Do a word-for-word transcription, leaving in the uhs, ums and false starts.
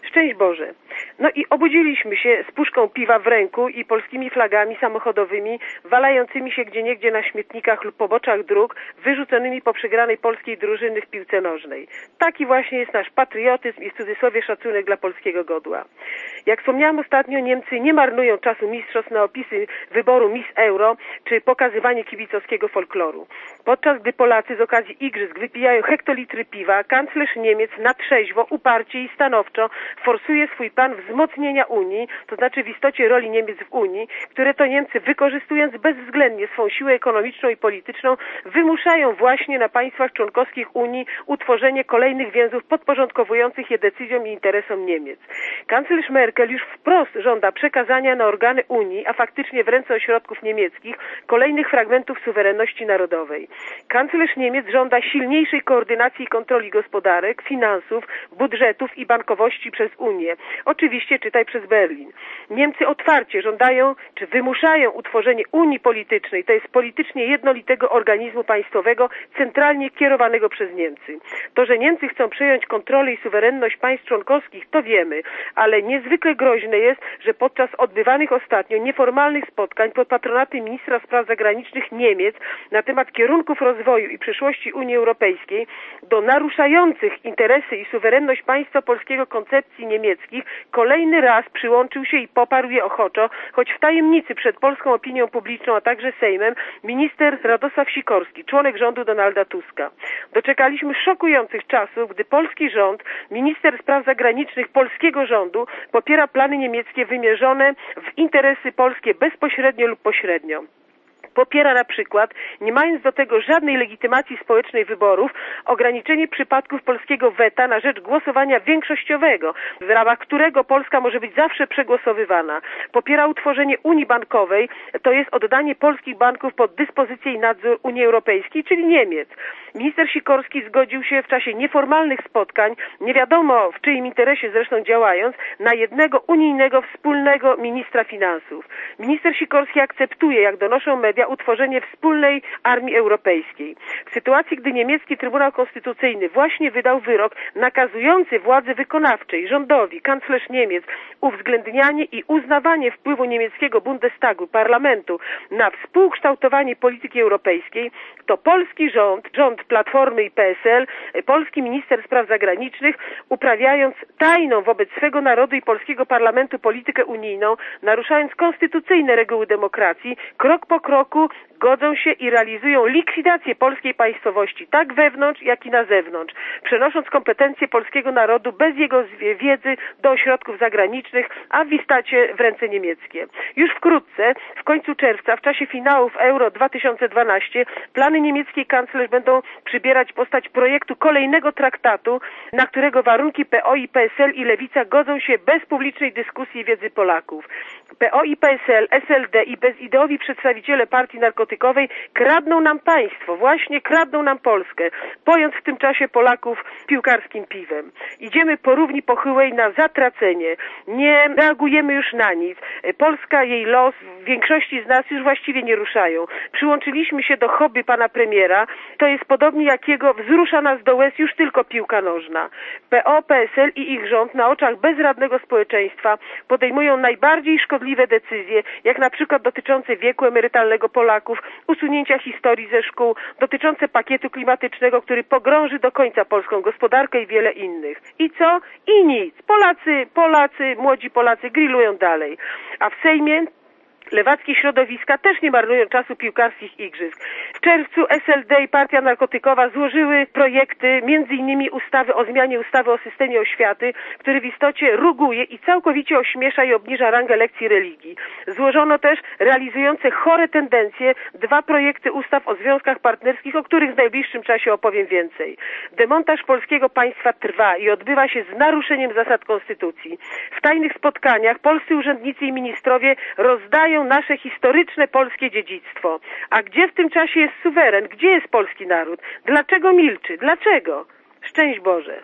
Szczęść Boże. No i obudziliśmy się z puszką piwa w ręku i polskimi flagami samochodowymi walającymi się gdzieniegdzie na śmietnikach lub poboczach dróg, wyrzuconymi po przegranej polskiej drużyny w piłce nożnej. Taki właśnie jest nasz patriotyzm i w cudzysłowie szacunek dla polskiego godła. Jak wspomniałam ostatnio, Niemcy nie marnują czasu mistrzostw na opisy wyboru Miss Euro czy pokazywanie kibicowskiego folkloru. Podczas gdy Polacy z okazji igrzysk wypijają hektolitry piwa, kanclerz Niemiec na trzeźwo, uparcie i stanowczo forsuje swój plan wzmocnienia Unii, to znaczy w istocie roli Niemiec w Unii, które to Niemcy, wykorzystując bezwzględnie swą siłę ekonomiczną i polityczną, wymuszają właśnie na państwach członkowskich Unii utworzenie kolejnych więzów podporządkowujących je decyzjom i interesom Niemiec. Kanclerz Merkel już wprost żąda przekazania na organy Unii, a faktycznie w ręce ośrodków niemieckich, kolejnych fragmentów suwerenności narodowej. Kanclerz Niemiec żąda silniejszej koordynacji i kontroli gospodarek, finansów, budżetów i bankowości przez Unię. Oczywiście czytaj przez Berlin. Niemcy otwarcie żądają, czy wymuszają utworzenie Unii Politycznej, to jest politycznie jednolitego organizmu państwowego, centralnie kierowanego przez Niemcy. To, że Niemcy chcą przejąć kontrolę i suwerenność państw członkowskich, to wiemy, ale niezwykle groźne jest, że podczas odbywanych ostatnio nieformalnych spotkań pod patronatem ministra spraw zagranicznych Niemiec na temat kierunków rozwoju i przyszłości Unii Europejskiej do naruszających interesy i suwerenność państwa polskiego koncepcji niemieckich kolejny raz przyłączył się i poparł je ochoczo, choć w tajemnicy przed polską opinią publiczną, a także Sejmem, minister Radosław Sikorski, członek rządu Donalda Tuska. Doczekaliśmy szokujących czasów, gdy polski rząd, minister spraw zagranicznych polskiego rządu popiera plany niemieckie wymierzone w interesy polskie bezpośrednio lub pośrednio. Popiera na przykład, nie mając do tego żadnej legitymacji społecznej wyborów, ograniczenie przypadków polskiego weta na rzecz głosowania większościowego, w ramach którego Polska może być zawsze przegłosowywana. Popiera utworzenie Unii Bankowej, to jest oddanie polskich banków pod dyspozycję i nadzór Unii Europejskiej, czyli Niemiec. Minister Sikorski zgodził się w czasie nieformalnych spotkań, nie wiadomo w czyim interesie zresztą działając, na jednego unijnego wspólnego ministra finansów. Minister Sikorski akceptuje, jak donoszą media, utworzenie wspólnej armii europejskiej. W sytuacji, gdy niemiecki Trybunał Konstytucyjny właśnie wydał wyrok nakazujący władzy wykonawczej, rządowi, kanclerz Niemiec uwzględnianie i uznawanie wpływu niemieckiego Bundestagu, parlamentu na współkształtowanie polityki europejskiej, to polski rząd, rząd Platformy i P S L, polski minister spraw zagranicznych, uprawiając tajną wobec swego narodu i polskiego parlamentu politykę unijną, naruszając konstytucyjne reguły demokracji, krok po kroku godzą się i realizują likwidację polskiej państwowości, tak wewnątrz, jak i na zewnątrz, przenosząc kompetencje polskiego narodu bez jego wiedzy do ośrodków zagranicznych, a w istocie w ręce niemieckie. Już wkrótce, w końcu czerwca, w czasie finałów Euro dwa tysiące dwanaście, plany niemieckiej kanclerz będą przybierać postać projektu kolejnego traktatu, na którego warunki P O i P S L i Lewica godzą się bez publicznej dyskusji i wiedzy Polaków. P O i P S L, S L D i bezideowi przedstawiciele partii narkotykowej kradną nam państwo, właśnie kradną nam Polskę, pojąc w tym czasie Polaków piłkarskim piwem. Idziemy po równi pochyłej na zatracenie, nie reagujemy już na nic. Polska, jej los w większości z nas już właściwie nie ruszają. Przyłączyliśmy się do hobby pana premiera, to jest podobnie jak jego wzrusza nas do łez już tylko piłka nożna. P O, P S L i ich rząd na oczach bezradnego społeczeństwa podejmują najbardziej szkodliwe decyzje, jak na przykład dotyczące wieku emerytalnego Polaków, usunięcia historii ze szkół, dotyczące pakietu klimatycznego, który pogrąży do końca polską gospodarkę i wiele innych. I co? I nic. Polacy, Polacy, młodzi Polacy grillują dalej. A w Sejmie lewackie środowiska też nie marnują czasu piłkarskich igrzysk. W czerwcu S L D i Partia Narkotykowa złożyły projekty, między innymi ustawy o zmianie ustawy o systemie oświaty, który w istocie ruguje i całkowicie ośmiesza i obniża rangę lekcji religii. Złożono też realizujące chore tendencje dwa projekty ustaw o związkach partnerskich, o których w najbliższym czasie opowiem więcej. Demontaż polskiego państwa trwa i odbywa się z naruszeniem zasad konstytucji. W tajnych spotkaniach polscy urzędnicy i ministrowie rozdają nasze historyczne polskie dziedzictwo. A gdzie w tym czasie jest suweren? Gdzie jest polski naród? Dlaczego milczy? Dlaczego? Szczęść Boże!